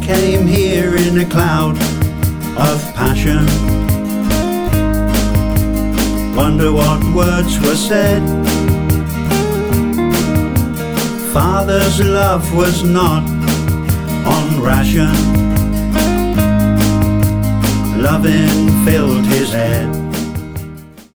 came here in a cloud of passion. Wonder what words were said. Father's love was not on ration. Loving filled his head.